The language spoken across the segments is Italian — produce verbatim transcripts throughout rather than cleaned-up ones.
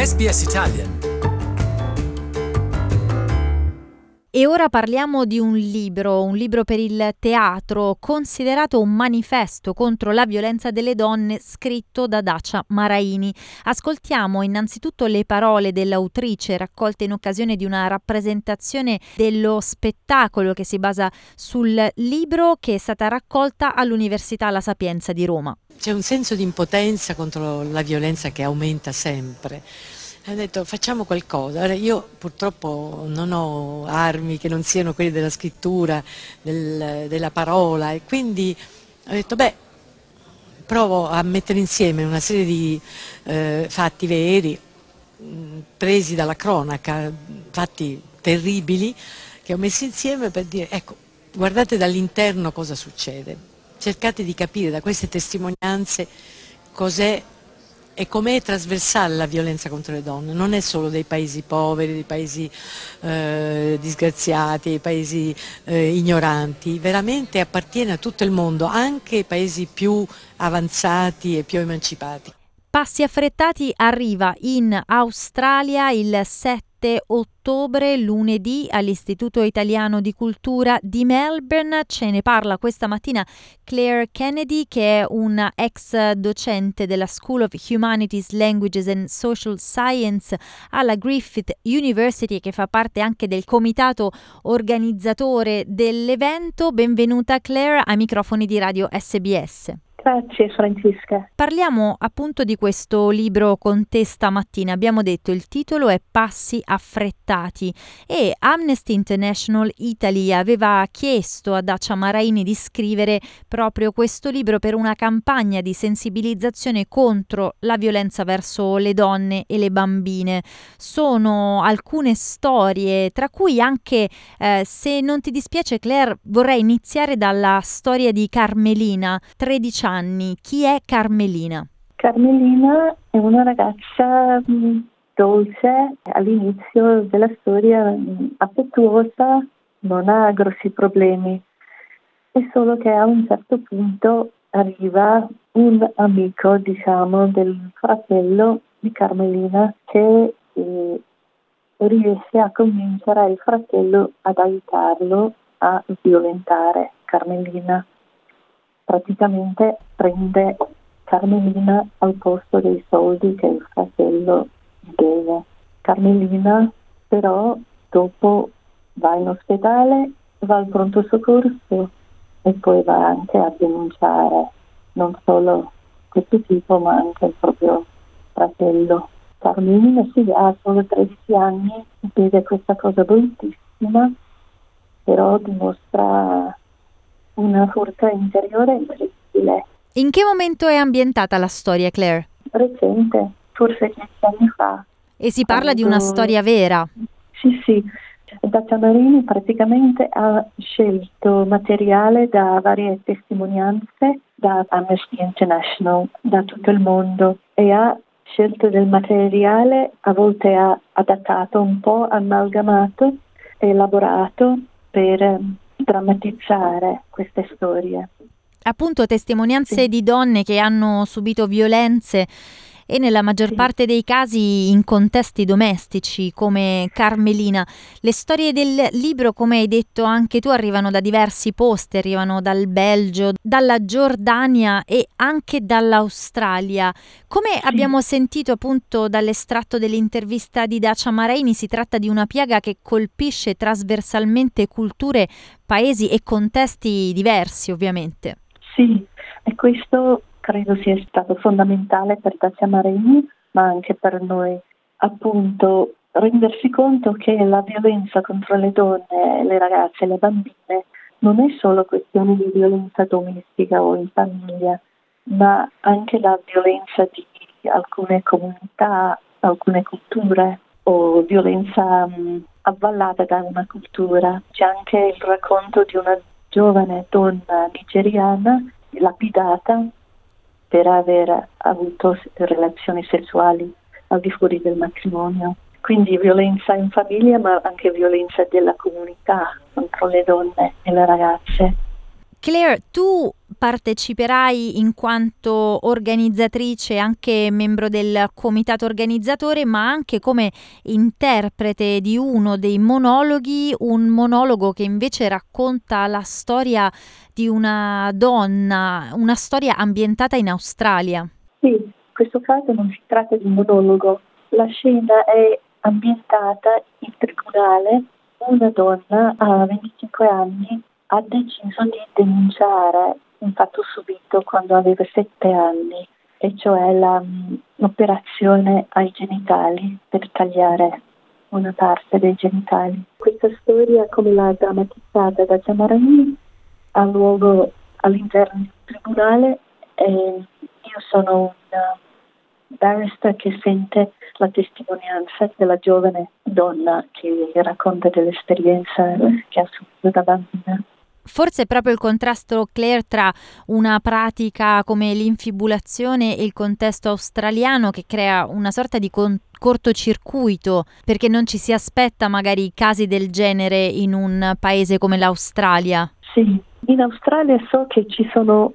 S B S Italian. E ora parliamo di un libro, un libro per il teatro, considerato un manifesto contro la violenza delle donne, scritto da Dacia Maraini. Ascoltiamo innanzitutto le parole dell'autrice raccolte in occasione di una rappresentazione dello spettacolo che si basa sul libro, che è stata raccolta all'Università La Sapienza di Roma. C'è un senso di impotenza contro la violenza che aumenta sempre. Ha detto facciamo qualcosa. Ora, io purtroppo non ho armi che non siano quelle della scrittura, del, della parola, e quindi ho detto beh, provo a mettere insieme una serie di eh, fatti veri, mh, presi dalla cronaca, fatti terribili, che ho messo insieme per dire ecco, guardate dall'interno cosa succede, cercate di capire da queste testimonianze cos'è e com'è trasversale la violenza contro le donne. Non è solo dei paesi poveri, dei paesi eh, disgraziati, dei paesi eh, ignoranti, veramente appartiene a tutto il mondo, anche ai paesi più avanzati e più emancipati. Passi affrettati arriva in Australia il sette ottobre, lunedì, all'Istituto Italiano di Cultura di Melbourne. Ce ne parla questa mattina Claire Kennedy, che è una ex docente della School of Humanities, Languages and Social Science alla Griffith University e che fa parte anche del comitato organizzatore dell'evento. Benvenuta Claire ai microfoni di Radio S B S. Grazie Francesca. Parliamo appunto di questo libro con te stamattina. Abbiamo detto il titolo è Passi affrettati e Amnesty International Italy aveva chiesto a Dacia Maraini di scrivere proprio questo libro per una campagna di sensibilizzazione contro la violenza verso le donne e le bambine. Sono alcune storie, tra cui anche, eh, se non ti dispiace Claire, vorrei iniziare dalla storia di Carmelina, tredici anni. Chi è Carmelina? Carmelina è una ragazza mh, dolce, all'inizio della storia mh, affettuosa, non ha grossi problemi, è solo che a un certo punto arriva un amico, diciamo, del fratello di Carmelina che eh, riesce a convincere il fratello ad aiutarlo a violentare Carmelina. Praticamente prende Carmelina al posto dei soldi che il fratello deve. Carmelina però dopo va in ospedale, va al pronto soccorso e poi va anche a denunciare non solo questo tipo ma anche il proprio fratello. Carmelina sì, ha solo tredici anni, vede questa cosa bruttissima, però dimostra una forza interiore incredibile. In che momento è ambientata la storia, Claire? Recente, forse dieci anni fa. E si parla quando... di una storia vera? Sì, sì. Dacia Maraini praticamente ha scelto materiale da varie testimonianze da Amnesty International, da tutto il mondo, e ha scelto del materiale, a volte ha adattato un po', amalgamato, elaborato per drammatizzare queste storie. Appunto testimonianze Sì. di donne che hanno subito violenze e nella maggior Sì. parte dei casi in contesti domestici come Carmelina. Le storie del libro, come hai detto anche tu, arrivano da diversi posti, arrivano dal Belgio, dalla Giordania e anche dall'Australia. Come Sì. abbiamo sentito appunto dall'estratto dell'intervista di Dacia Maraini, si tratta di una piaga che colpisce trasversalmente culture, paesi e contesti diversi, ovviamente. Sì, e questo credo sia stato fondamentale per Dacia Maraini, ma anche per noi. Appunto, rendersi conto che la violenza contro le donne, le ragazze e le bambine non è solo questione di violenza domestica o in famiglia, ma anche la violenza di alcune comunità, alcune culture o violenza mh, avvallata da una cultura. C'è anche il racconto di una giovane donna nigeriana lapidata per aver avuto relazioni sessuali al di fuori del matrimonio. Quindi violenza in famiglia, ma anche violenza della comunità contro le donne e le ragazze. Claire, tu parteciperai in quanto organizzatrice, anche membro del comitato organizzatore, ma anche come interprete di uno dei monologhi, un monologo che invece racconta la storia di una donna, una storia ambientata in Australia. Sì, in questo caso non si tratta di un monologo. La scena è ambientata in tribunale. Una donna a venticinque anni ha deciso di denunciare un fatto subito quando aveva sette anni, e cioè la, l'operazione ai genitali per tagliare una parte dei genitali. Questa storia, come l'ha drammatizzata da Ciamarani, ha luogo all'interno di un tribunale e io sono una barrister che sente la testimonianza della giovane donna che racconta dell'esperienza che ha subito da bambina. Forse è proprio il contrasto, Claire, tra una pratica come l'infibulazione e il contesto australiano che crea una sorta di con- cortocircuito, perché non ci si aspetta magari casi del genere in un paese come l'Australia. Sì, in Australia so che ci sono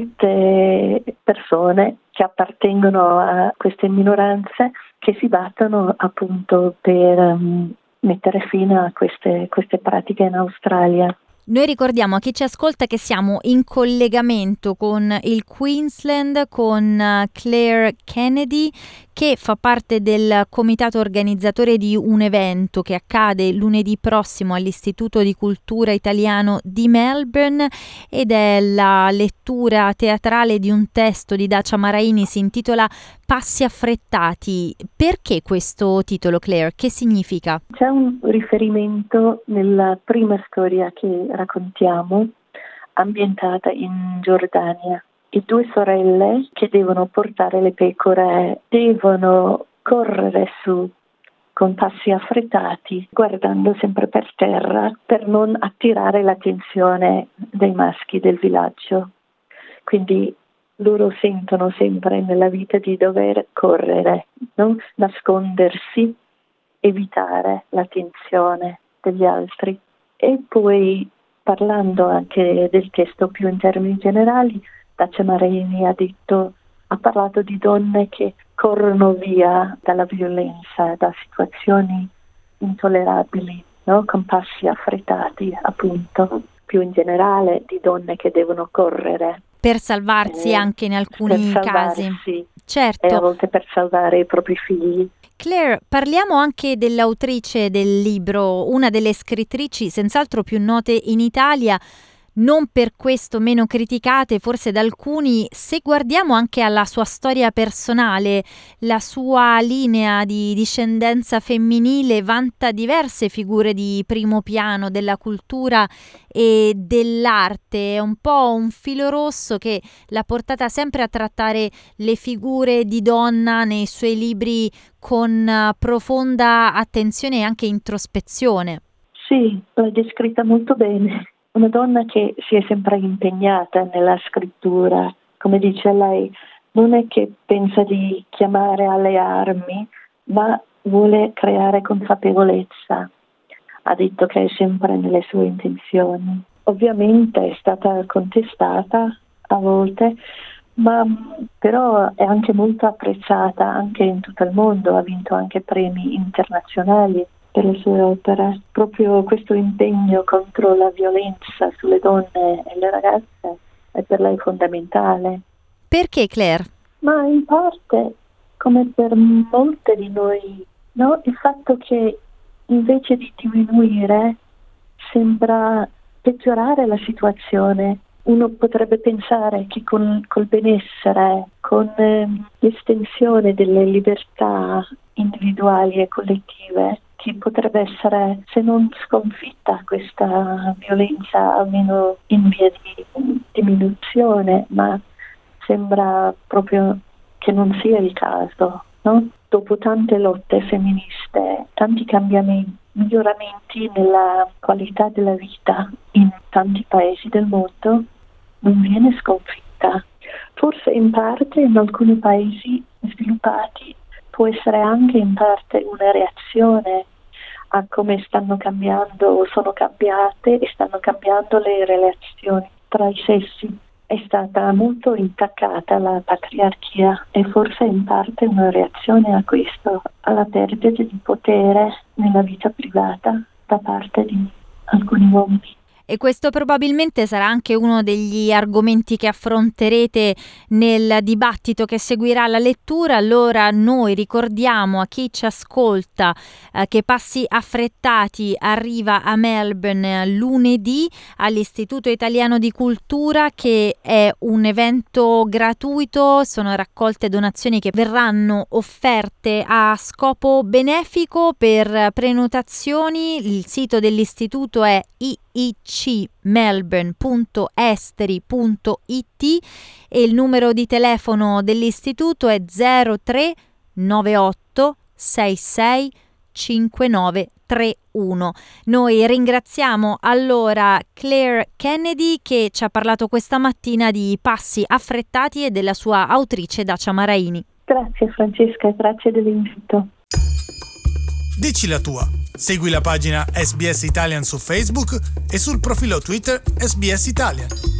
molte persone che appartengono a queste minoranze che si battono appunto per um, mettere fine a queste, queste pratiche in Australia. Noi ricordiamo a chi ci ascolta che siamo in collegamento con il Queensland, con Claire Kennedy, che fa parte del comitato organizzatore di un evento che accade lunedì prossimo all'Istituto di Cultura Italiano di Melbourne, ed è la lettura teatrale di un testo di Dacia Maraini, si intitola Passi affrettati. Perché questo titolo, Claire? Che significa? C'è un riferimento nella prima storia che raccontiamo, ambientata in Giordania. E due sorelle che devono portare le pecore devono correre su con passi affrettati, guardando sempre per terra per non attirare l'attenzione dei maschi del villaggio. Quindi loro sentono sempre nella vita di dover correre, no? Nascondersi, evitare l'attenzione degli altri. E poi, parlando anche del testo più in termini generali, Dacia Maraini ha detto, ha parlato di donne che corrono via dalla violenza, da situazioni intollerabili, no? Con passi affrettati, appunto, più in generale di donne che devono correre. Per salvarsi eh, anche in alcuni per casi. salvarsi, Certo. E a volte per salvare i propri figli. Claire, parliamo anche dell'autrice del libro, una delle scrittrici senz'altro più note in Italia, non per questo meno criticate forse da alcuni. Se guardiamo anche alla sua storia personale, la sua linea di discendenza femminile vanta diverse figure di primo piano della cultura e dell'arte, è un po' un filo rosso che l'ha portata sempre a trattare le figure di donna nei suoi libri con profonda attenzione e anche introspezione. Sì, l'hai descritta molto bene. Una donna che si è sempre impegnata nella scrittura, come dice lei, non è che pensa di chiamare alle armi, ma vuole creare consapevolezza. Ha detto che è sempre nelle sue intenzioni. Ovviamente è stata contestata a volte, ma però è anche molto apprezzata anche in tutto il mondo, ha vinto anche premi internazionali per le sue opere. Proprio questo impegno contro la violenza sulle donne e le ragazze è per lei fondamentale. Perché, Claire? Ma in parte, come per molte di noi, no? Il fatto che invece di diminuire sembra peggiorare la situazione. Uno potrebbe pensare che con col benessere, con eh, l'estensione delle libertà individuali e collettive, che potrebbe essere, se non sconfitta, questa violenza almeno in via di diminuzione, ma sembra proprio che non sia il caso, no? Dopo tante lotte femministe, tanti cambiamenti, miglioramenti nella qualità della vita in tanti paesi del mondo, non viene sconfitta. Forse in parte in alcuni paesi sviluppati può essere anche in parte una reazione a come stanno cambiando o sono cambiate e stanno cambiando le relazioni tra i sessi. È stata molto intaccata la patriarchia e forse in parte una reazione a questo, alla perdita di potere nella vita privata da parte di alcuni uomini. E questo probabilmente sarà anche uno degli argomenti che affronterete nel dibattito che seguirà la lettura. Allora noi ricordiamo a chi ci ascolta eh, che Passi affrettati arriva a Melbourne lunedì all'Istituto Italiano di Cultura, che è un evento gratuito, sono raccolte donazioni che verranno offerte a scopo benefico. Per prenotazioni il sito dell'istituto è i i c melbourne punto esteri punto i t e il numero di telefono dell'istituto è zero tre nove otto sei sei cinque nove tre uno. Noi ringraziamo allora Claire Kennedy, che ci ha parlato questa mattina di Passi affrettati, e della sua autrice Dacia Maraini. Grazie Francesca, grazie dell'invito. Dici la tua. Segui la pagina S B S Italian su Facebook e sul profilo Twitter S B S Italian.